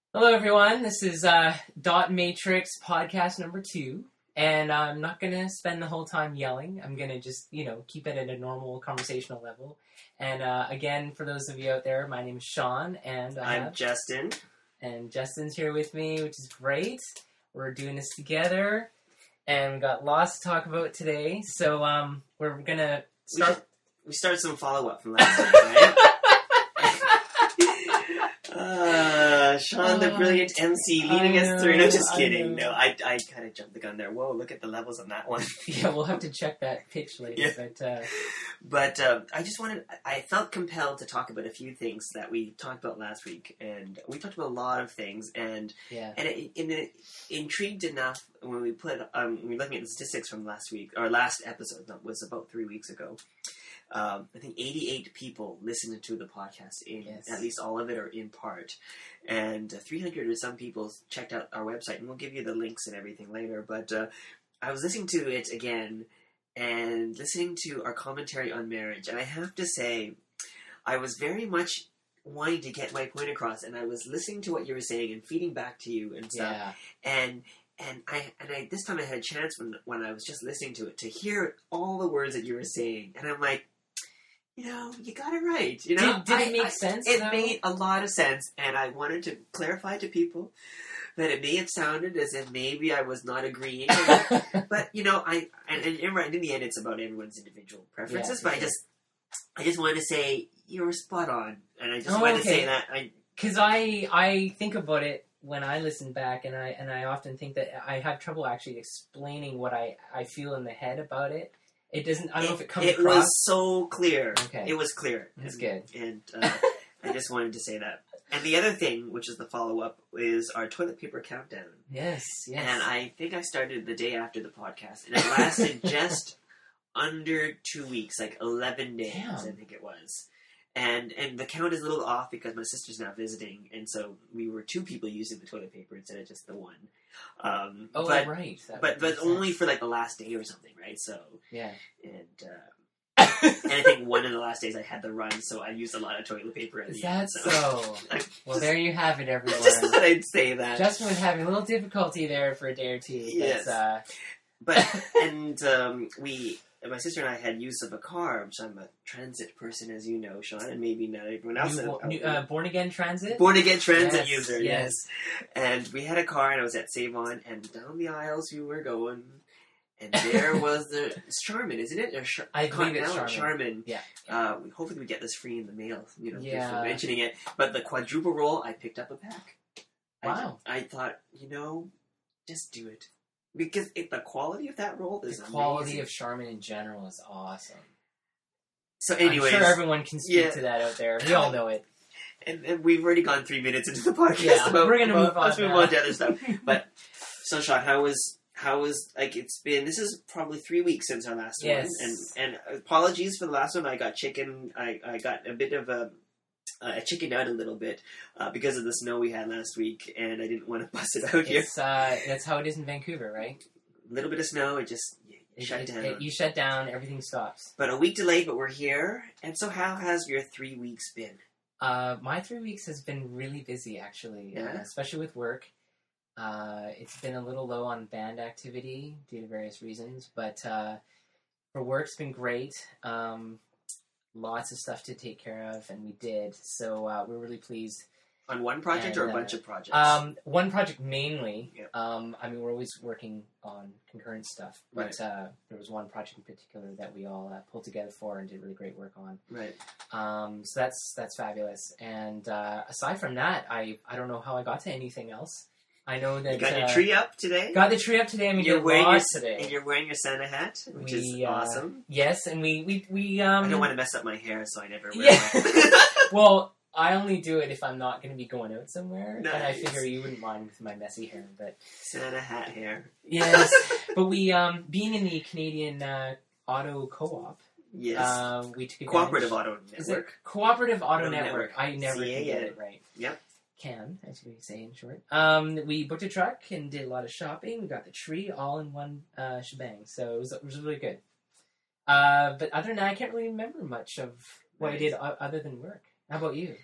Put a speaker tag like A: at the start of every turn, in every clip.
A: Hello, everyone. This is Dot Matrix podcast number 2, and I'm not going to spend the whole time yelling. I'm going to just, keep it at a normal conversational level. And again, for those of you out there, my name is Sean, and
B: I'm Justin.
A: And Justin's here with me, which is great. We're doing this together, and we've got lots to talk about today. So we're going to start...
B: We started some follow-up from last week, right? Sean, the brilliant MC, leading us through. No, just kidding. No, I kind of jumped the gun there. Whoa, look at the levels on that one.
A: Yeah, we'll have to check that pitch later.
B: Yeah. But I felt compelled to talk about a few things that we talked about last week. And we talked about a lot of things. And it intrigued enough when we we were looking at the statistics from last week. Our last episode that was about 3 weeks ago. I think 88 people listened to the podcast at least all of it or in part, and 300 or some people checked out our website, and we'll give you the links and everything later. But I was listening to it again and listening to our commentary on marriage, and I have to say, I was very much wanting to get my point across, and I was listening to what you were saying and feeding back to you and stuff, and I this time I had a chance when I was just listening to it to hear all the words that you were saying, and I'm like, you got it right.
A: Did it make sense?
B: It made a lot of sense, and I wanted to clarify to people that it may have sounded as if maybe I was not agreeing, but in the end, it's about everyone's individual preferences. But I just wanted to say you were spot on, and I just wanted to say that
A: because I think about it when I listen back, and I often think that I have trouble actually explaining what I feel in the head about it. It doesn't. I don't know if it comes across.
B: It was so clear.
A: Okay.
B: It was clear.
A: That's good.
B: And I just wanted to say that. And the other thing, which is the follow-up, is our toilet paper countdown.
A: Yes.
B: And I think I started the day after the podcast, and it lasted just under 2 weeks, like 11 days,
A: Damn.
B: I think it was. And the count is a little off because my sister's now visiting, and so we were 2 people using the toilet paper instead of just the one.
A: Right.
B: But only for like the last day or something, right? So
A: yeah.
B: And I think one of the last days I had the run, so I used a lot of toilet paper at the end.
A: So? Well, there you have it, everyone.
B: Just thought I'd say that.
A: Justin was having a little difficulty there for a day or two.
B: Yes. My sister and I had use of a car, which I'm a transit person, as you know, Sean, and maybe not everyone else.
A: Born Again Transit?
B: Born Again Transit user,
A: yes.
B: And we had a car, and I was at Save-On, and down the aisles we were going, and there was the Charmin, isn't it?
A: I believe it's
B: Charmin.
A: Yeah.
B: Hopefully we get this free in the mail, just
A: Yeah.
B: for mentioning it. But the quadruple roll, I picked up a pack.
A: Wow.
B: I thought, just do it. Because the quality of that roll is amazing.
A: The quality of Charmin in general is awesome.
B: So anyways,
A: I'm sure everyone can speak to that out there. We all know it.
B: And we've already gone 3 minutes into the podcast.
A: Yeah, we're going to move on.
B: Let's move on to other stuff. But, so Sean, how was it's been, this is probably 3 weeks since our last one. And apologies for the last one. I got I got a bit of I chickened out a little bit because of the snow we had last week, and I didn't want to bust it out here.
A: That's how it is in Vancouver, right?
B: A little bit of snow, it just shut down.
A: You shut down, everything stops.
B: But a week delayed, but we're here. And so how has your 3 weeks been?
A: My 3 weeks has been really busy, actually, especially with work. It's been a little low on band activity due to various reasons, but for work, it's been great. Lots of stuff to take care of, and we did. So we're really pleased.
B: On one project or a bunch of projects?
A: One project mainly.
B: Yep.
A: We're always working on concurrent stuff, but there was one project in particular that we all pulled together for and did really great work on.
B: Right.
A: So that's fabulous. And aside from that, I don't know how I got to anything else. I know that...
B: You got your tree up today?
A: Got the tree up today, and we did lots today.
B: And you're wearing your Santa hat, which is awesome.
A: Yes, and we
B: I don't want to mess up my hair, so I never wear it.
A: Well, I only do it if I'm not going to be going out somewhere,
B: nice.
A: And I figure you wouldn't mind with my messy hair, but...
B: Santa hat hair.
A: Yes, but we, being in the Canadian Auto Co-op...
B: Yes.
A: We took advantage...
B: Cooperative Auto Network.
A: Is it Cooperative Auto Network? I never can get it right.
B: Yep.
A: As we say in short. We booked a truck and did a lot of shopping. We got the tree all in one shebang, so it was really good. But other than that, I can't really remember much of what I did other than work. How about you?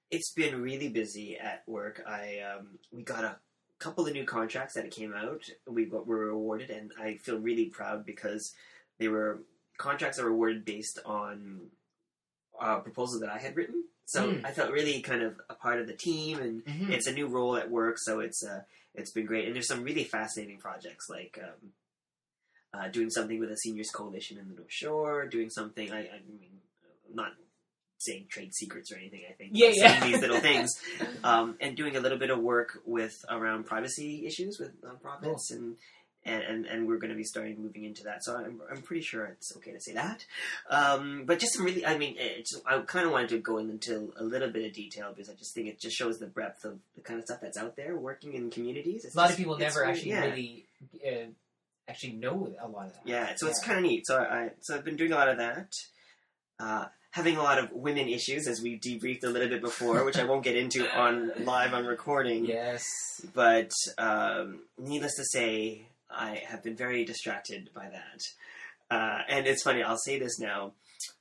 B: It's been really busy at work. We got a couple of new contracts that came out. We were awarded, and I feel really proud because they were contracts that were awarded based on proposals that I had written. So I felt really kind of a part of the team, and it's a new role at work. So it's been great. And there's some really fascinating projects like doing something with a seniors coalition in the North Shore. Doing something. I mean, I'm not saying trade secrets or anything. I think saying these little things, and doing a little bit of work around privacy issues with nonprofits and we're going to be moving into that. So I'm pretty sure it's okay to say that. But just some really, I mean, I kind of wanted to go into a little bit of detail because I just think it just shows the breadth of the kind of stuff that's out there working in communities.
A: A lot of people never actually actually know a lot of that.
B: Yeah, so it's kind of neat. So I've been doing a lot of that. Having a lot of women issues, as we debriefed a little bit before, which I won't get into live on recording.
A: Yes.
B: But needless to say, I have been very distracted by that. And it's funny, I'll say this now,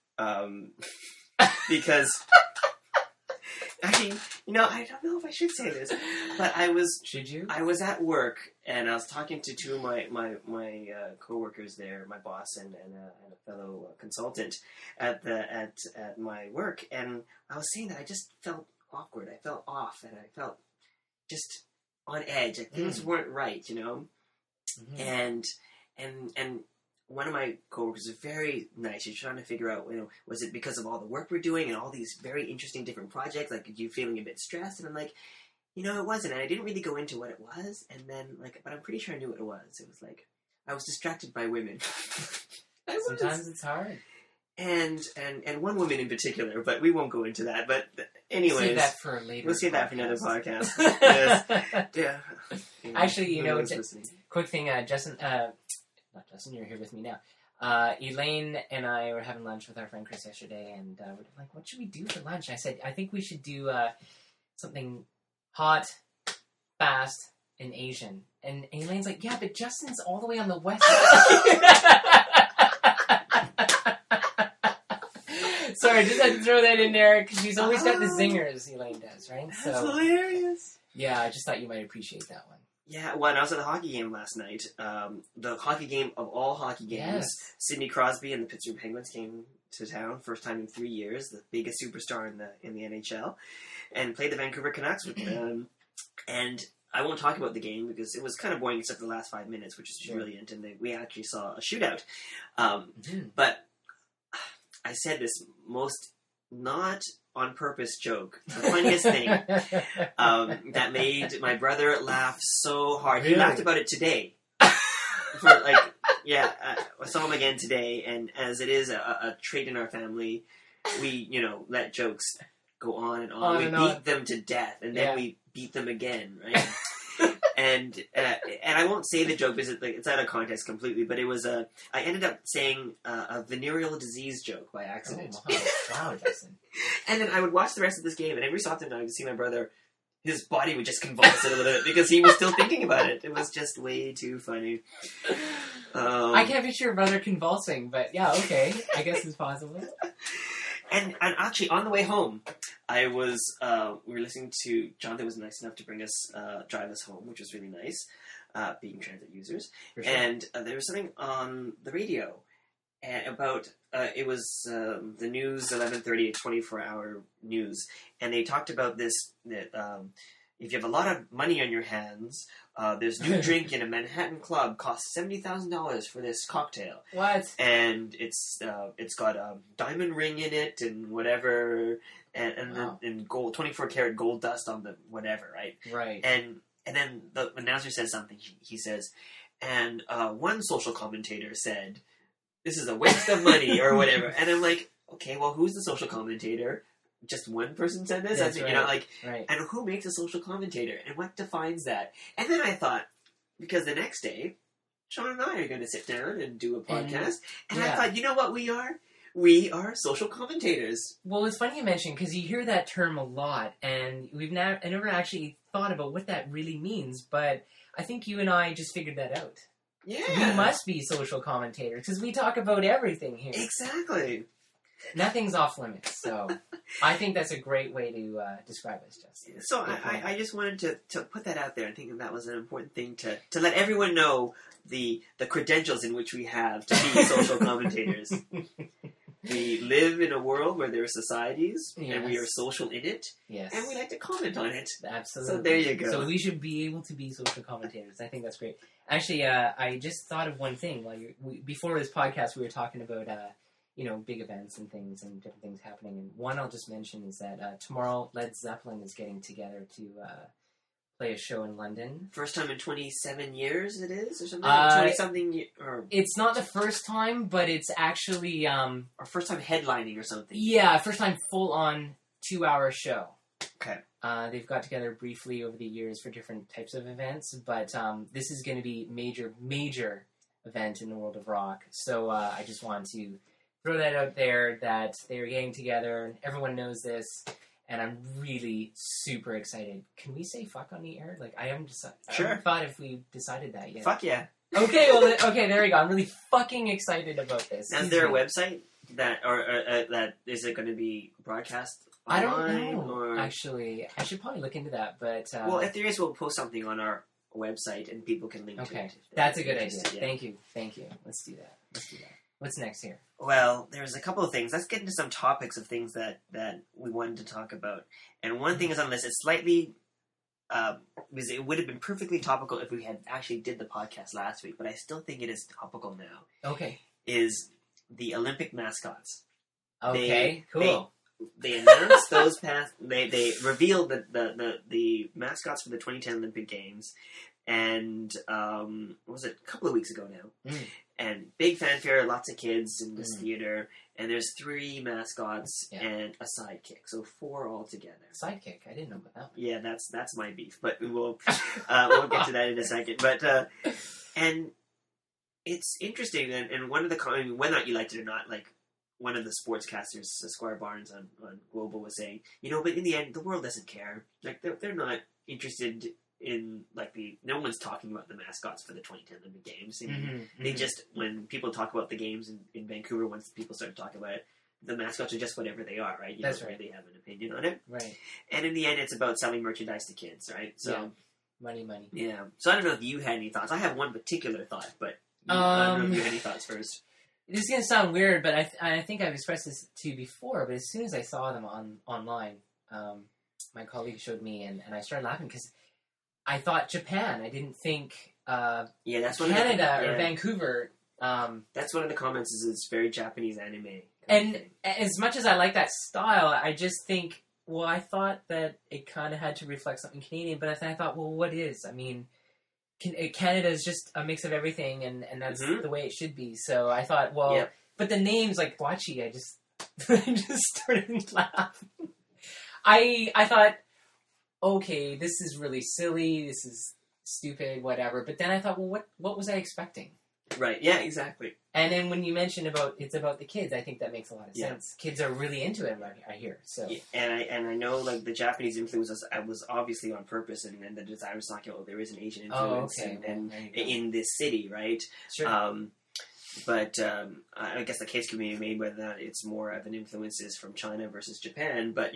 B: because actually, I don't know if I should say this, but
A: Should you?
B: I was at work, and I was talking to two of my coworkers there, my boss and a fellow consultant at my work, and I was saying that I just felt awkward, I felt off, and I felt just on edge. Like things weren't right, And one of my coworkers is very nice. She's trying to figure out, was it because of all the work we're doing and all these very interesting different projects? Like, are you feeling a bit stressed? And I'm like, it wasn't. And I didn't really go into what it was. And then, but I'm pretty sure I knew what it was. It was like, I was distracted by women.
A: Sometimes it's hard.
B: And one woman in particular, but we won't go into that. But anyways,
A: save that for later.
B: We'll save that for another podcast. Yes. Yeah.
A: Actually, quick thing, Justin, not Justin, you're here with me now. Elaine and I were having lunch with our friend Chris yesterday, and we're like, what should we do for lunch? I said, I think we should do something hot, fast, and Asian. And Elaine's like, yeah, but Justin's all the way on the west side. Sorry, I just had to throw that in there, because she's always got the zingers, Elaine does, right?
B: That's hilarious.
A: Yeah, I just thought you might appreciate that one.
B: Yeah, when I was at the hockey game last night, the hockey game of all hockey games, Sidney Crosby and the Pittsburgh Penguins came to town, first time in 3 years, the biggest superstar in the NHL, and played the Vancouver Canucks with them. And I won't talk about the game because it was kind of boring except the last 5 minutes, which is brilliant, and we actually saw a shootout. But I said this most not on purpose joke, the funniest thing that made my brother laugh so hard. Really? He laughed about it today. I saw him again today, and as it is a trait in our family, we let jokes go on and on. We beat them to death, and then we beat them again, right? And I won't say the joke because it's out of context completely, but it was I ended up saying a venereal disease joke by accident.
A: Oh, wow, Justin.
B: And then I would watch the rest of this game, and every so often I would see my brother, his body would just convulse a little bit because he was still thinking about it. It was just way too funny.
A: I can't picture your brother convulsing, but yeah, okay. I guess it's possible.
B: And actually, on the way home, we were listening to, Jonathan was nice enough to drive us home, which was really nice, being transit users. Sure. And there was something on the radio about, it was the news, 11:30, 24-hour news, and they talked about this, that if you have a lot of money on your hands, there's a new drink in a Manhattan club, costs $70,000 for this cocktail.
A: What?
B: And it's got a diamond ring in it and whatever, and gold, 24-karat gold dust on the whatever, right?
A: Right.
B: And then the announcer says something. He says, and one social commentator said, "This is a waste of money," or whatever. And I'm like, okay, well, who's the social commentator? Just one person said this?
A: That's right. Right.
B: And who makes a social commentator? And what defines that? And then I thought, because the next day, Sean and I are going to sit down and do a podcast. And I thought, you know what we are? We are social commentators.
A: Well, it's funny you mention, because you hear that term a lot, and I never actually thought about what that really means, but I think you and I just figured that out.
B: Yeah.
A: We must be social commentators, because we talk about everything here.
B: Exactly.
A: Nothing's off limits. So I think that's a great way to describe us, Justin.
B: So I just wanted to put that out there. I think that was an important thing to let everyone know the credentials in which we have to be social commentators. We live in a world where there are societies, and we are social in it, and we like to comment on it.
A: Absolutely.
B: So there you go.
A: So we should be able to be social commentators. I think that's great. Actually, I just thought of one thing. Before this podcast, we were talking about big events and things and different things happening. And one I'll just mention is that tomorrow Led Zeppelin is getting together to play a show in London.
B: First time in 27 years it is? Or something? 20-something?
A: It's not the first time, but it's actually...
B: or first time headlining or something.
A: Yeah, first time full-on 2-hour show.
B: Okay.
A: They've got together briefly over the years for different types of events, but this is going to be major event in the world of rock. So I just wanted to throw that out there that they're getting together. Everyone knows this. And I'm really super excited. Can we say fuck on the air? I haven't decided.
B: Sure.
A: I haven't thought if we decided that yet.
B: Fuck yeah.
A: Okay, well, there you go. I'm really fucking excited about this.
B: Now, is there a website that is it going to be broadcast online?
A: I don't know. Actually, I should probably look into that. But
B: well, if there is, we'll post something on our website and people can link to it.
A: Okay, that's a good idea. Yeah. Thank you. Let's do that. What's next here?
B: Well, there's a couple of things. Let's get into some topics of things that we wanted to talk about. And one thing is on this. It's slightly... because it would have been perfectly topical if we had actually did the podcast last week, but I still think it is topical now.
A: Okay.
B: Is the Olympic mascots.
A: Okay, cool.
B: They announced those past... They revealed the mascots for the 2010 Olympic Games. And, what was it? A couple of weeks ago now. Mm. And big fanfare, lots of kids in this theater, and there's 3 mascots and a sidekick, so 4 altogether.
A: Sidekick? I didn't know about that.
B: Yeah, that's my beef, but we'll get to that in a second. But and it's interesting, and one of the whether or not you liked it or not, one of the sportscasters, Squire Barnes on Global, was saying, but in the end, the world doesn't care. They're not interested in no one's talking about the mascots for the 2010 Olympic Games. They just, when people talk about the games in Vancouver, once people start talking about it, the mascots are just whatever they are, right? You don't really have an opinion on it,
A: right?
B: And in the end, it's about selling merchandise to kids, right? So
A: money.
B: Yeah. So I don't know if you had any thoughts. I have one particular thought, but I don't know if you had any thoughts first.
A: This is gonna sound weird, but I think I've expressed this to you before. But as soon as I saw them online, my colleague showed me, and I started laughing because I thought Japan. I didn't think
B: that's
A: Canada or Vancouver.
B: That's one of the comments. Is it's very Japanese anime.
A: And as much as I like that style, I just think, well, I thought that it kind of had to reflect something Canadian. But I thought, well, what is? I mean, Canada is just a mix of everything, and that's the way it should be. So I thought, well, but the names like Guachi, I just started laughing. I thought, okay, this is really silly, this is stupid, whatever. But then I thought, well, what was I expecting?
B: Right, yeah, exactly.
A: And then when you mentioned it's about the kids, I think that makes a lot of sense. Kids are really into it, I hear. So. Yeah,
B: and I know, the Japanese influence was obviously on purpose, and the designer was talking about, there is an Asian influence in this city, right?
A: Sure.
B: But I guess the case can be made whether or not it's more of an influence is from China versus Japan. But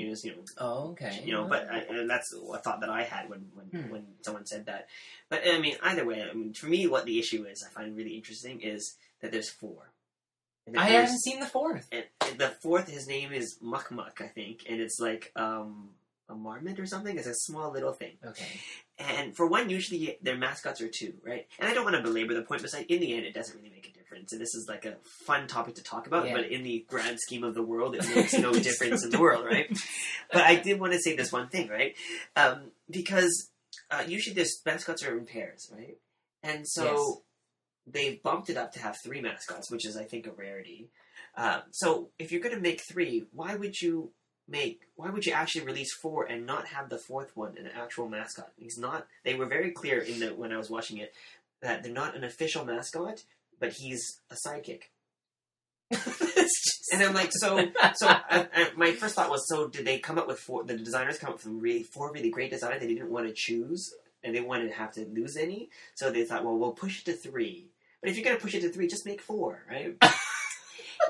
B: but and that's a thought that I had when someone said that. But I mean, either way, for me, what the issue is, I find really interesting is that there's 4.
A: I haven't seen the 4th.
B: And the 4th, his name is Muck Muck, I think, and it's like a marmot or something. It's a small little thing.
A: Okay.
B: And for one, usually their mascots are 2, right? And I don't want to belabor the point, but in the end, it doesn't really make a difference. And this is a fun topic to talk about, but in the grand scheme of the world, it makes no difference in the world, right? But I did want to say this one thing, right? Because usually their mascots are in pairs, right? And so they've bumped it up to have 3 mascots, which is, I think, a rarity. So if you're going to make 3, why would you actually release 4 and not have the 4th one an actual mascot? They were very clear when I was watching it that they're not an official mascot, but he's a sidekick. And I'm like, my first thought was, so did they come up with 4? The designers come up with 4 really great designs they didn't want to choose, and they wanted to have to lose any. So they thought, well, we'll push it to 3. But if you're going to push it to 3, just make 4, right?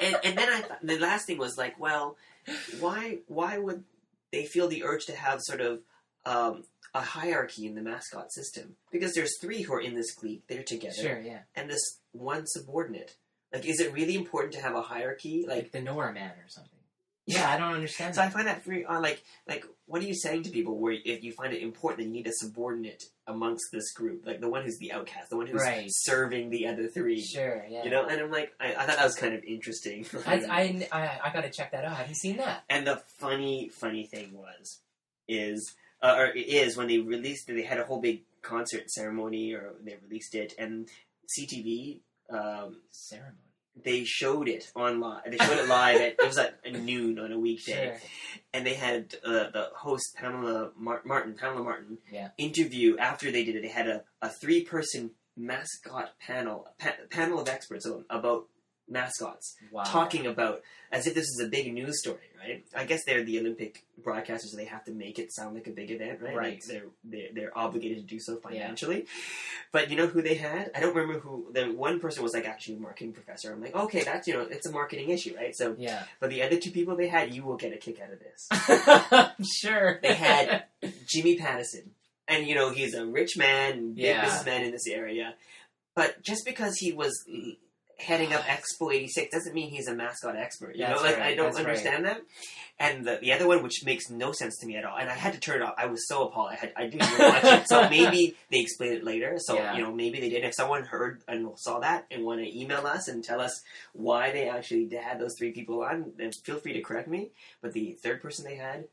B: and then I thought, the last thing was like, well, why would they feel the urge to have sort of a hierarchy in the mascot system? Because there's 3 who are in this clique, they're together.
A: Sure, yeah.
B: And this one subordinate. Like, is it really important to have a hierarchy?
A: Like the Nora man or something. Yeah, I don't understand.
B: So I find that very like what are you saying to people where if you find it important that you need a subordinate amongst this group, like the one who's the outcast, the one who's serving the other 3.
A: Sure, yeah.
B: You know, and I'm like, I thought that was kind of interesting.
A: I got to check that out. I haven't seen that.
B: And the funny thing is when they released it, they had a whole big concert ceremony, or they released it, and CTV
A: ceremony.
B: They showed it online. They showed it live. It was at noon on a weekday,
A: sure.
B: And they had the host Pamela Martin,
A: yeah.
B: interview after they did it. They had a 3-person mascot panel of experts about mascots, talking about as if this is a big news story, right? I guess they're the Olympic broadcasters, so they have to make it sound like a big event, right?
A: Right.
B: Like they're obligated to do so financially.
A: Yeah.
B: But you know who they had? I don't remember who. The one person was like actually a marketing professor. I'm like, okay, that's it's a marketing issue, right? So
A: yeah.
B: But the other 2 people they had, you will get a kick out of this.
A: Sure.
B: They had Jimmy Pattison, and he's a rich man, big businessman in this area. But just because he was heading up Expo 86 doesn't mean he's a mascot expert. You know, like right. I don't understand that. And the other one, which makes no sense to me at all, and I had to turn it off. I was so appalled. I didn't even watch it. So maybe they explain it later. So maybe they did. If someone heard and saw that and want to email us and tell us why they actually had those 3 people on, then feel free to correct me. But the third person they had,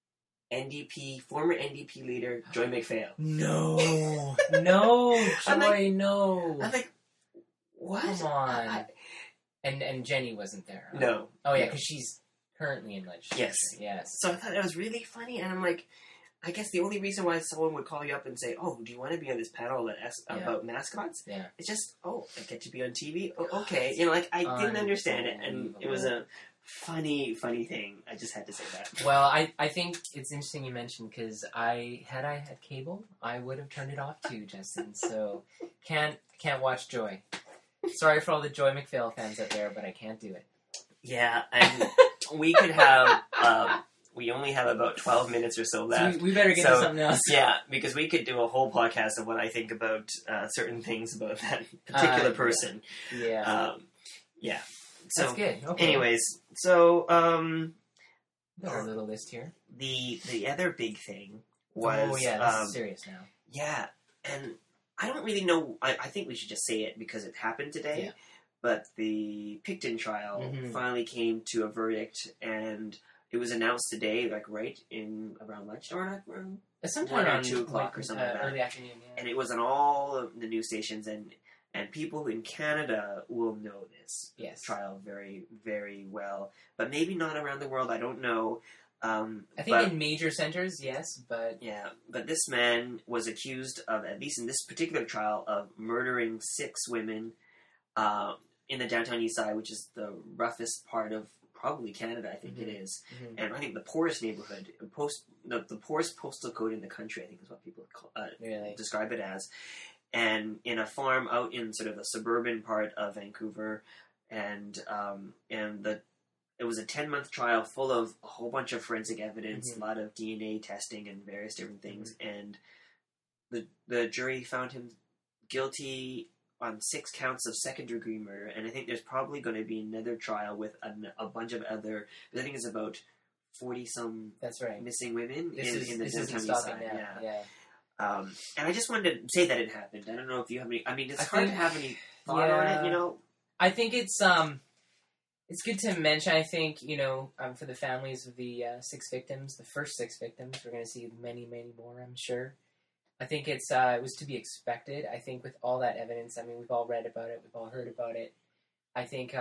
B: former NDP leader Joy McPhail.
A: No, Joy, no.
B: I'm like, what?
A: Come on. And Jenny wasn't there. Huh?
B: No.
A: Oh yeah, because she's currently in legislature. Yes.
B: So I thought it was really funny, and I'm like, I guess the only reason why someone would call you up and say, "Oh, do you want to be on this panel about mascots?"
A: Yeah.
B: It's just, I get to be on TV. Oh, okay. I didn't understand it, and it was a funny thing. I just had to say that.
A: Well, I think it's interesting you mentioned, because I had cable, I would have turned it off too, Justin. So can't watch Joy. Sorry for all the Joy McPhail fans out there, but I can't do it.
B: Yeah, and we could have. We only have about 12 minutes or so left.
A: So we better get to something else.
B: Yeah, because we could do a whole podcast of what I think about certain things about that particular person.
A: Yeah.
B: Yeah. So,
A: that's good. Okay.
B: Anyways, so
A: got a little list here.
B: The other big thing was
A: this is serious now.
B: Yeah, and I don't really know. I think we should just say it because it happened today.
A: Yeah.
B: But the Picton trial finally came to a verdict, and it was announced today, like right in around lunch, or not around
A: sometime
B: around 2 o'clock or something like that.
A: Early afternoon. Yeah.
B: And it was on all of the news stations, and people in Canada will know this trial very, very well, but maybe not around the world. I don't know.
A: I think in major centers, yes, but
B: but this man was accused of, at least in this particular trial, of murdering 6 women in the downtown east side, which is the roughest part of probably Canada, I think it is, and I think the poorest neighborhood, the poorest postal code in the country, I think is what people describe it as, and in a farm out in sort of the suburban part of Vancouver, and it was a 10-month trial full of a whole bunch of forensic evidence, a lot of DNA testing and various different things, and the jury found him guilty on 6 counts of second-degree murder, and I think there's probably going to be another trial with a bunch of other, I think it's about 40-some missing women in the downtown east side. Yeah. And I just wanted to say that it happened. I don't know if you have any, it's hard to have any thought on it,
A: I think it's good to mention, I think, for the families of the 6 victims, the first 6 victims, we're going to see many, many more, I'm sure. I think it was to be expected. I think with all that evidence, we've all read about it, we've all heard about it. I think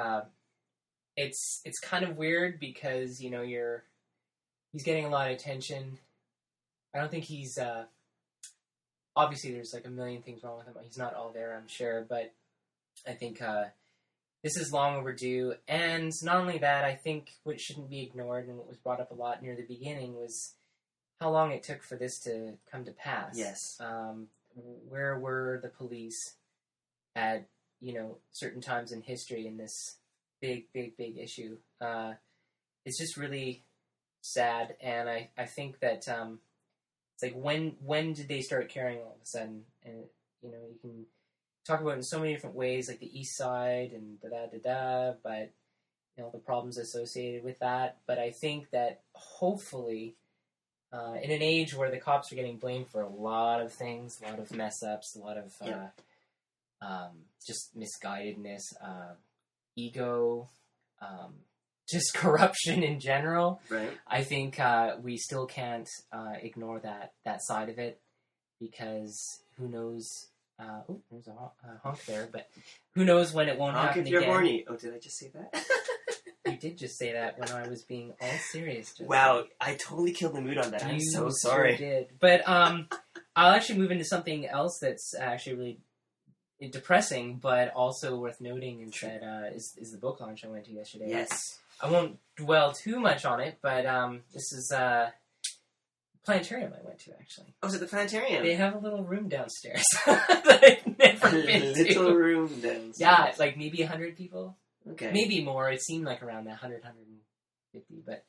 A: it's kind of weird because, he's getting a lot of attention. I don't think he's, obviously there's like a million things wrong with him. He's not all there, I'm sure, but I think this is long overdue. And not only that, I think what shouldn't be ignored and what was brought up a lot near the beginning was how long it took for this to come to pass.
B: Yes.
A: Where were the police at, certain times in history in this big issue. It's just really sad, and I think that it's like when did they start caring all of a sudden? And you can talk about it in so many different ways, like the East Side and but the problems associated with that. But I think that hopefully, in an age where the cops are getting blamed for a lot of things, a lot of mess ups, a lot of just misguidedness, ego, just corruption in general.
B: Right.
A: I think we still can't ignore that side of it, because who knows? There's a honk there, but who knows when it won't happen
B: if you're
A: again.
B: horny. Oh, did I just say that?
A: You did just say that when I was being all serious.
B: Wow, I totally killed the mood on that. I'm so sorry.
A: You did. But I'll actually move into something else that's actually really depressing, but also worth noting, is the book launch I went to yesterday.
B: Yes.
A: I won't dwell too much on it, but this is planetarium I went to, actually.
B: Oh, is it the planetarium?
A: They have a little room downstairs that I've never been to.
B: Little room downstairs.
A: Yeah, it's like maybe 100 people.
B: Okay.
A: Maybe more. It seemed like around that 100, 150. But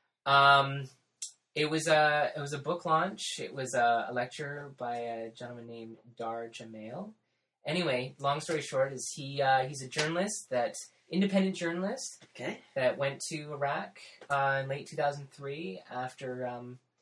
A: it was a book launch. It was a lecture by a gentleman named Dar Jamail. Anyway, long story short, is he's a journalist, independent journalist.
B: Okay. That
A: went to Iraq in late 2003 after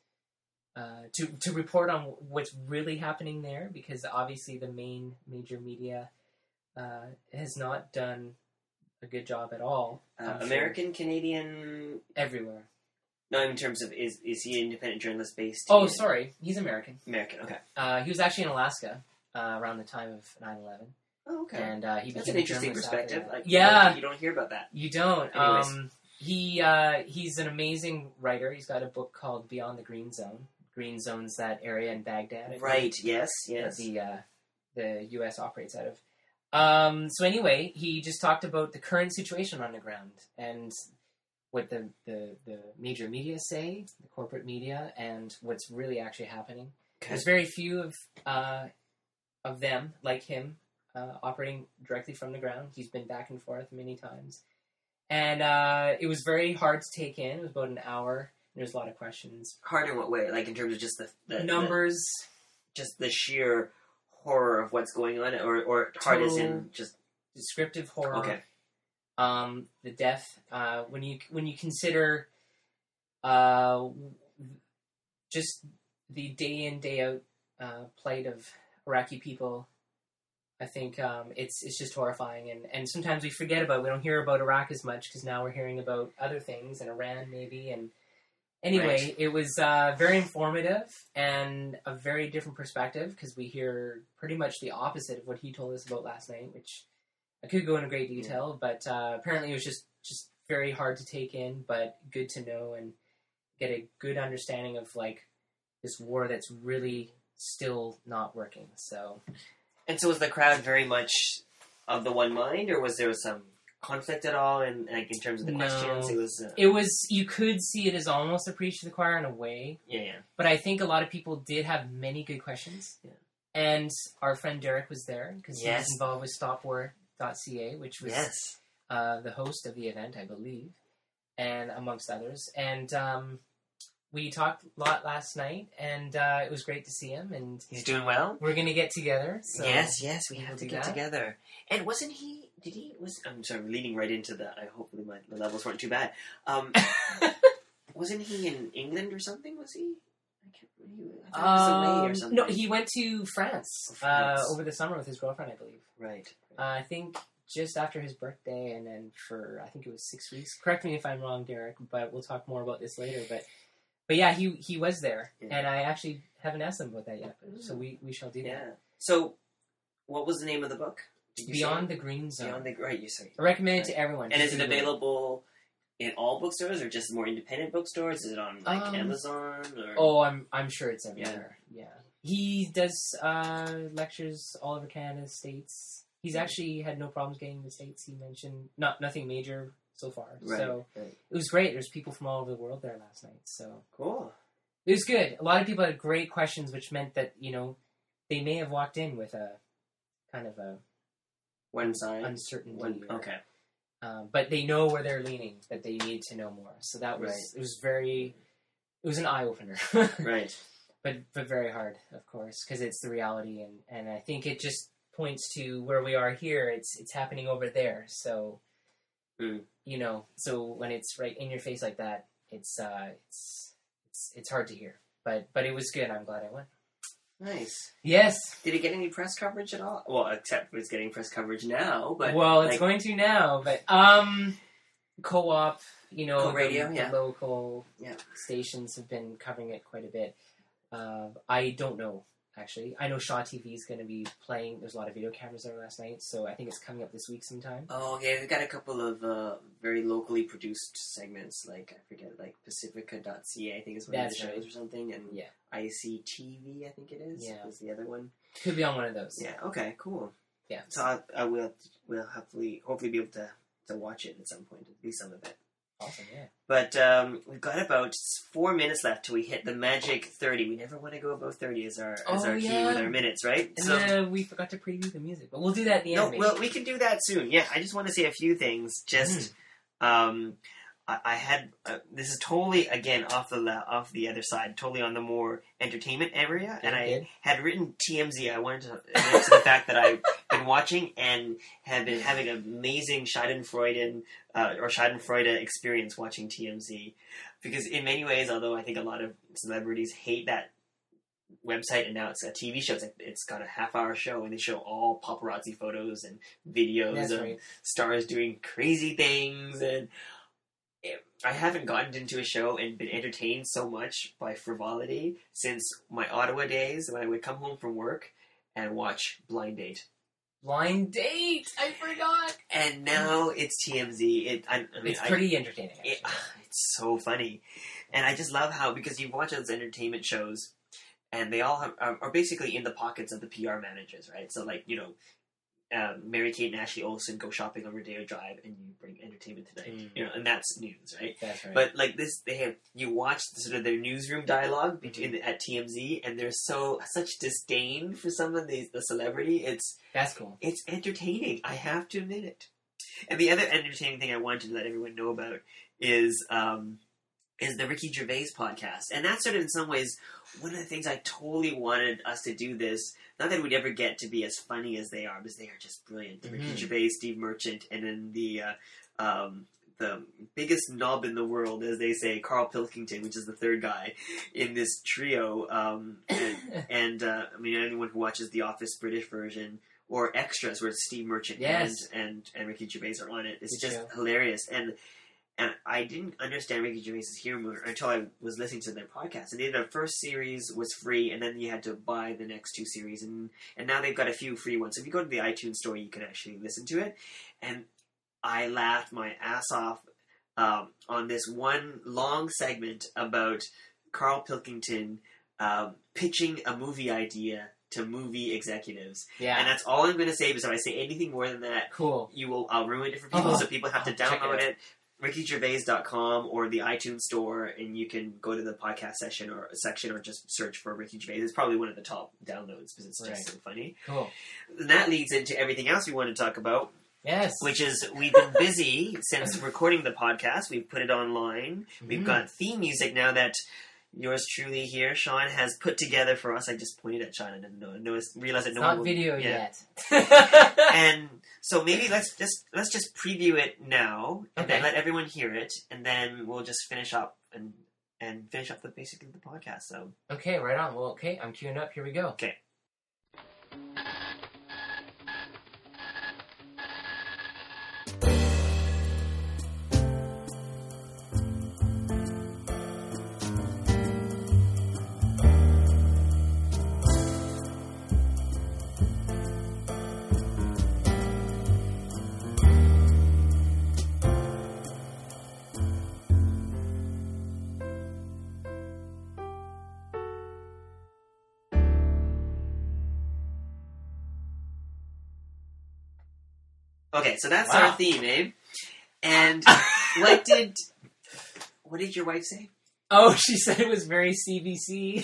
A: to report on what's really happening there, because obviously the major media has not done a good job at all.
B: American, Canadian,
A: everywhere.
B: No, in terms of is he an independent journalist based?
A: Oh, sorry, he's American.
B: American, okay.
A: He was actually in Alaska around the time of 9/11.
B: Oh, okay.
A: And he
B: that's an interesting perspective.
A: You
B: don't hear about that.
A: You don't. He's an amazing writer. He's got a book called Beyond the Green Zone. Green Zone's that area in Baghdad.
B: Right. Yes.
A: That the U.S. operates out of. So anyway, he just talked about the current situation on the ground and what the major media say, the corporate media, and what's really actually happening. Okay. There's very few of them like him operating directly from the ground. He's been back and forth many times, and it was very hard to take in. It was about an hour. There's a lot of questions.
B: Hard in what way? Like in terms of just the
A: numbers,
B: just the sheer horror of what's going on, or hard as in just
A: descriptive horror.
B: Okay.
A: The death. When you consider just the day in day out plight of Iraqi people, I think it's just horrifying, and sometimes we forget about. We don't hear about Iraq as much because now we're hearing about other things, and Iran maybe, and. Anyway, right. It was very informative and a very different perspective, because we hear pretty much the opposite of what he told us about last night, which I could go into great detail, but apparently it was just very hard to take in, but good to know and get a good understanding of like this war that's really still not working. So,
B: and so was the crowd very much of the one mind, or was there some conflict at all, and like in terms of the questions?
A: It was. You could see it as almost a preach to the choir in a way.
B: Yeah.
A: But I think a lot of people did have many good questions. Yeah. And our friend Derek was there because he was involved with StopWar.ca, which was the host of the event, I believe, and amongst others. And we talked a lot last night, and it was great to see him. And
B: he's doing well.
A: We're going to get together. So
B: yes, we have to get together. And wasn't he? I'm sorry, leading right into that. Hopefully the levels weren't too bad. Wasn't he in England or something? Was he? I thought he was away or something.
A: No, he went to France over the summer with his girlfriend, I believe.
B: Right.
A: I think just after his birthday, and then for I think it was 6 weeks. Correct me if I'm wrong, Derek, but we'll talk more about this later. But yeah, he was there, and I actually haven't asked him about that yet. So we shall do that.
B: Yeah. So, what was the name of the book?
A: Beyond the Green Zone.
B: You said.
A: I recommend it to everyone.
B: And is it available in all bookstores, or just more independent bookstores? Is it on Amazon? Or?
A: Oh, I'm sure it's everywhere. Yeah. He does lectures all over Canada, States. He's actually had no problems getting to the States. He mentioned nothing major so far. Right. So it was great. There's people from all over the world there last night. So
B: cool.
A: It was good. A lot of people had great questions, which meant that they may have walked in with a kind of a
B: one side
A: uncertainty.
B: Okay.
A: But they know where they're leaning, that they need to know more. So that was, it was an eye-opener.
B: Right.
A: But very hard, of course, because it's the reality, and I think it just points to where we are here. It's happening over there. So, you know, so when it's right in your face like that, it's hard to hear. But it was good. I'm glad I went.
B: Nice.
A: Yes.
B: Did it get any press coverage at all? Well, except for it's getting press coverage now. But
A: it's going to now. But Co-op, you know,
B: radio,
A: the local stations have been covering it quite a bit. I don't know, actually. I know Shaw TV is going to be playing. There's a lot of video cameras there last night, so I think it's coming up this week sometime.
B: Oh, yeah, they've got a couple of very locally produced segments, like, I forget, like Pacifica.ca, I think is one of the shows or something, and ICTV, I think it is, is the other one.
A: Could be on one of those.
B: Yeah, okay, cool.
A: Yeah.
B: So we'll hopefully be able to watch it at some point, at least some of it.
A: Awesome, yeah.
B: But we've got about 4 minutes left till we hit the magic 30. We never want to go above 30 as our key with our minutes, right?
A: And then we forgot to preview the music, but we'll do that at the end.
B: No, well, we can do that soon. Yeah, I just want to say a few things. Just, I had this is totally again off the other side, totally on the more entertainment area, and I had written TMZ. I wanted to admit to the fact that I've been watching and have been having an amazing Schadenfreude experience watching TMZ, because in many ways, although I think a lot of celebrities hate that website, and now it's a TV show. It's got a half-hour show, and they show all paparazzi photos and videos of stars doing crazy things, and I haven't gotten into a show and been entertained so much by frivolity since my Ottawa days, when I would come home from work and watch Blind Date.
A: Blind Date! I forgot!
B: And now it's TMZ.
A: It's pretty entertaining, actually.
B: It's so funny. And I just love how, because you watch those entertainment shows, and they all are basically in the pockets of the PR managers, right? So, like, you know, Mary-Kate and Ashley Olsen go shopping on Rodeo Drive, and you bring Entertainment Tonight, you know, and that's news, right?
A: That's right.
B: But like this, you watch sort of their newsroom dialogue at TMZ, and there's such disdain for some of the celebrity.
A: That's cool.
B: It's entertaining. I have to admit it. And the other entertaining thing I wanted to let everyone know about is the Ricky Gervais podcast, and that's sort of in some ways one of the things I totally wanted us to do this. Not that we'd ever get to be as funny as they are, because they are just brilliant. Ricky Gervais, Steve Merchant, and then the biggest knob in the world, as they say, Carl Pilkington, which is the third guy in this trio. And I mean, anyone who watches The Office British version or Extras, where Steve Merchant and Ricky Gervais are on it, it's just hilarious. And I didn't understand Ricky Gervais' humor until I was listening to their podcast. And their first series was free, and then you had to buy the next two series. And now they've got a few free ones. So if you go to the iTunes store, you can actually listen to it. And I laughed my ass off on this one long segment about Carl Pilkington pitching a movie idea to movie executives. Yeah. And that's all I'm going to say, because if I say anything more than that, I'll ruin it for people, so people have to download it. RickyGervais.com or the iTunes store, and you can go to the podcast section or just search for Ricky Gervais. It's probably one of the top downloads because it's just so funny. Cool. And that leads into everything else we want to talk about.
A: Yes.
B: Which is, we've been busy since recording the podcast. We've put it online. We've got theme music now that yours truly here, Sean, has put together for us. I just pointed at Sean and didn't realize that no one will...
A: Not video yet.
B: And so maybe let's just preview it now, and then let everyone hear it, and then we'll just finish up and finish up with basically the podcast. So
A: okay, right on. Well, okay, I'm queuing up. Here we go.
B: Okay. Okay, so that's our theme, Abe. And what did your wife say?
A: Oh, she said it was very CBC.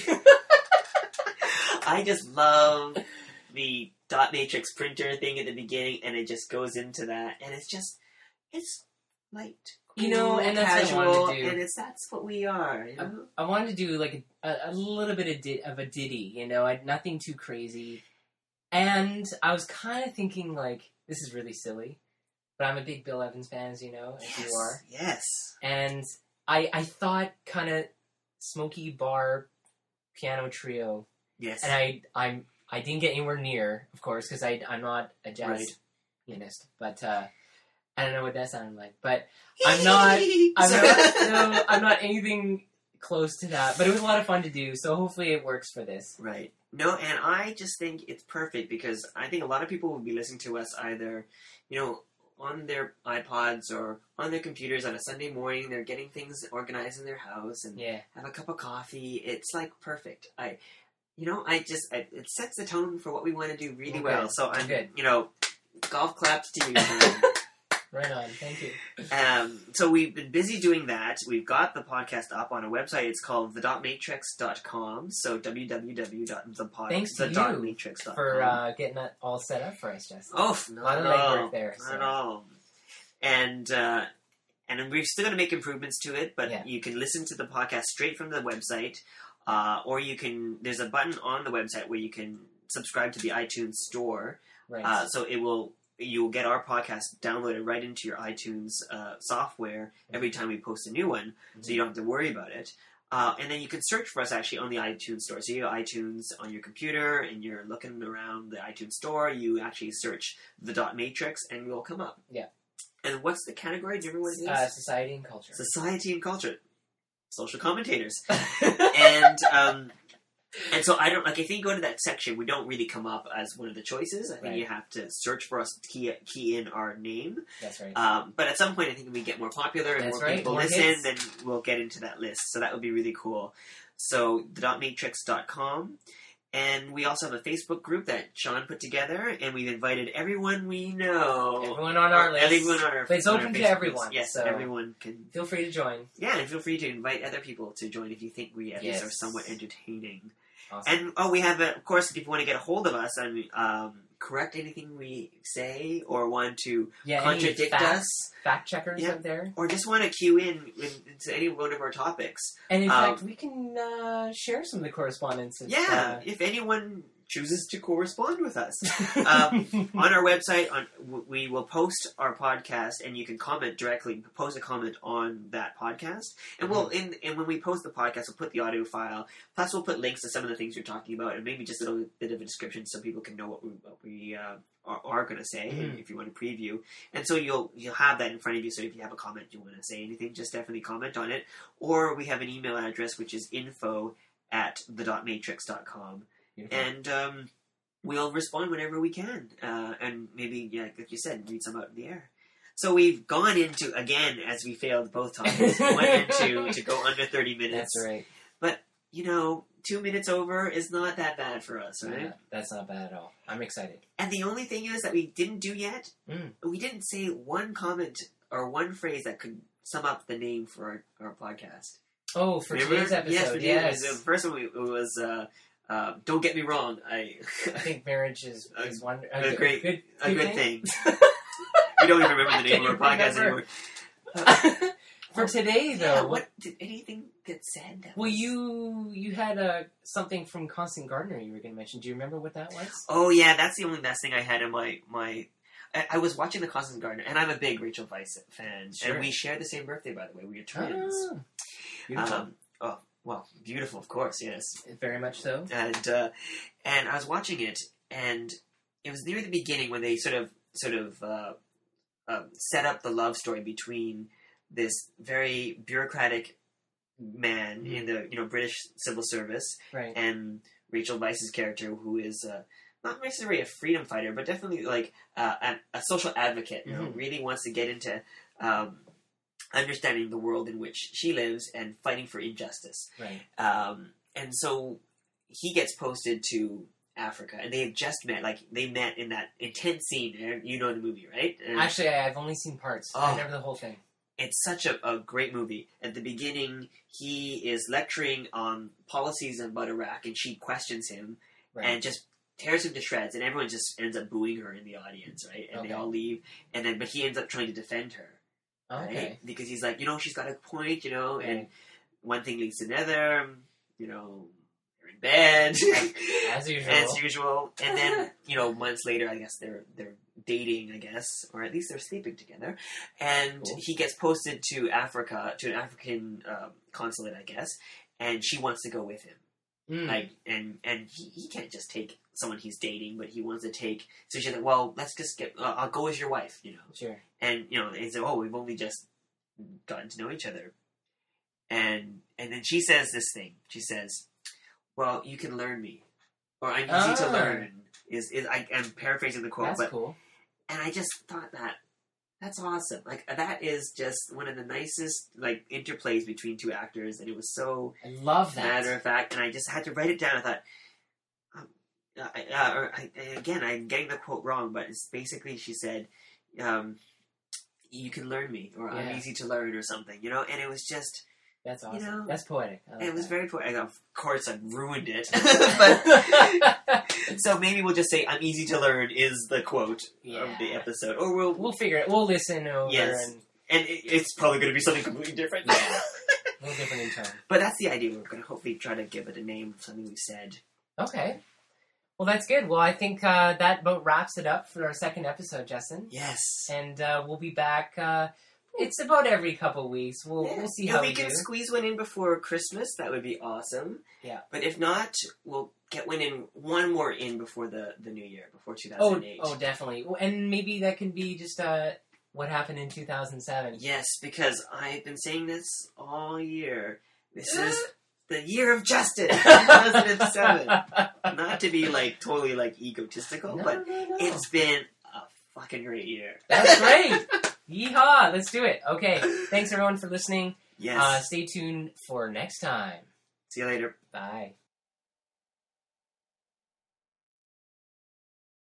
B: I just love the dot matrix printer thing at the beginning, and it just goes into that, and it's It's light,
A: cool, and that's
B: casual,
A: what I wanted to do.
B: And that's what we are.
A: I wanted to do like a little bit of a ditty, nothing too crazy. And I was kind of thinking, like, this is really silly, but I'm a big Bill Evans fan, as you know, as you are.
B: Yes.
A: And I thought kind of smoky bar piano trio.
B: Yes.
A: And I didn't get anywhere near, of course, because I'm not a jazz pianist, but I don't know what that sounded like. But I'm not anything close to that. But it was a lot of fun to do, so hopefully it works for this.
B: Right. No, and I just think it's perfect because I think a lot of people will be listening to us either, on their iPods or on their computers on a Sunday morning. They're getting things organized in their house and have a cup of coffee. It's like perfect. It sets the tone for what we want to do really well. So I'm good. Golf claps to you.
A: Right on. Thank you.
B: So we've been busy doing that. We've got the podcast up on a website. It's called the.matrix.com. So www.thematrix.com.
A: Thanks to you for getting that all set up for us, Justin.
B: Oh, not at all.
A: Not
B: at all. And we're still going to make improvements to it, but you can listen to the podcast straight from the website, or there's a button on the website where you can subscribe to the iTunes store.
A: Right.
B: So you'll get our podcast downloaded right into your iTunes software every time we post a new one, so you don't have to worry about it. And then you can search for us actually on the iTunes store. So you have iTunes on your computer, and you're looking around the iTunes store. You actually search the .matrix, and we'll come up.
A: Yeah.
B: And what's the category? Do you remember what it is?
A: Society and culture.
B: Society and culture. Social commentators. And so I don't, if you go to that section, we don't really come up as one of the choices. I think you have to search for us, key in our name.
A: That's right.
B: But at some point, I think if we get more popular and more people listen, then we'll get into that list. So that would be really cool. So the.matrix.com. And we also have a Facebook group that Sean put together, and we've invited everyone we know.
A: Everyone on our list.
B: Everyone on our
A: But it's open to everyone.
B: Yes, so everyone can.
A: Feel free to join.
B: Yeah, and feel free to invite other people to join if you think we at least are somewhat entertaining.
A: Awesome.
B: And we have, of course, if you want to get a hold of us and correct anything we say or want to contradict us,
A: fact checkers out there,
B: or just want to cue in to any one of our topics.
A: And in fact, we can share some of the correspondence.
B: If anyone chooses to correspond with us on our website, we will post our podcast, and you can comment directly. Post a comment on that podcast, and and when we post the podcast, we'll put the audio file. Plus, we'll put links to some of the things you're talking about, and maybe just a little bit of a description so people can know what we are going to say if you want to preview. And so you'll have that in front of you. So if you have a comment, you want to say anything, just definitely comment on it. Or we have an email address which is info@the.matrix.com. And we'll respond whenever we can. And maybe, like you said, read some out in the air. So we've gone into, again, as we failed both times, went into to go under 30 minutes.
A: That's right.
B: But, 2 minutes over is not that bad for us, right?
A: Yeah, that's not bad at all. I'm excited.
B: And the only thing is that we didn't do yet, we didn't say one comment or one phrase that could sum up the name for our podcast.
A: Oh, for today's episode, yes.
B: The first one was... don't get me wrong. I
A: think marriage is one
B: a good thing. We don't even remember the name of our podcast anymore.
A: For today, though,
B: what did anything get said?
A: Well, you had something from Constant Gardener you were going to mention. Do you remember what that was?
B: Oh yeah, that's the only best thing I had in my. I was watching the Constant Gardener, and I'm a big Rachel Weisz fan, and we share the same birthday, by the way. We are twins.
A: Beautiful.
B: Well, beautiful, of course, yes.
A: Very much so.
B: And I was watching it, and it was near the beginning when they sort of set up the love story between this very bureaucratic man in the British civil service, and Rachel Weisz's character, who is not necessarily a freedom fighter, but definitely like a social advocate. Really wants to get into. Understanding the world in which she lives and fighting for injustice.
A: Right.
B: And so he gets posted to Africa, and they have just met. Like, they met in that intense scene. You know the movie, right? And
A: actually, I've only seen parts. I never the whole thing.
B: It's such a great movie. At the beginning, he is lecturing on policies about Iraq, and she questions him and just tears him to shreds, and everyone just ends up booing her in the audience, right? And they all leave, but he ends up trying to defend her.
A: Okay.
B: Right? Because he's like, she's got a point, and one thing leads to another, they're in bed.
A: As usual.
B: As usual. And then, months later, I guess they're dating, I guess, or at least they're sleeping together. And he gets posted to Africa, to an African consulate, I guess, and she wants to go with him. Like, and he can't just take someone he's dating, but he wants to take. So she's like, "Well, let's just I'll go as your wife,"
A: Sure.
B: And they say, "Oh, we've only just gotten to know each other," and then she says this thing. She says, "Well, you can learn me, or I'm easy to learn." I'm paraphrasing the quote,
A: That's cool.
B: And I just thought that's awesome. Like, that is just one of the nicest, like, interplays between two actors, and it was so...
A: I love that.
B: Matter of fact, and I just had to write it down. I thought... again, I'm getting the quote wrong, but it's basically, she said, you can learn me, or I'm easy to learn, or something, and it was just...
A: That's awesome. That's poetic.
B: It was very poetic. Of course, I ruined it. But, so maybe we'll just say, "I'm easy to learn" is the quote of the episode. Or
A: we'll figure it. We'll listen over.
B: Yes. And it's probably going to be something completely different.
A: Yeah. A little different in tone.
B: But that's the idea. We're going to hopefully try to give it a name, something we said.
A: Okay. Well, that's good. Well, I think that about wraps it up for our second episode, Justin.
B: Yes.
A: And we'll be back... it's about every couple weeks. We'll see how we do.
B: If we can squeeze one in before Christmas, that would be awesome.
A: Yeah.
B: But if not, we'll get one more in before the new year, before 2008.
A: Oh, definitely. And maybe that can be just what happened in 2007.
B: Yes, because I've been saying this all year. This is the year of justice, 2007. Not to be totally egotistical, but it's been a fucking great year.
A: That's great. Yeehaw! Let's do it. Okay. Thanks everyone for listening.
B: Yes.
A: Stay tuned for next time.
B: See you later.
A: Bye.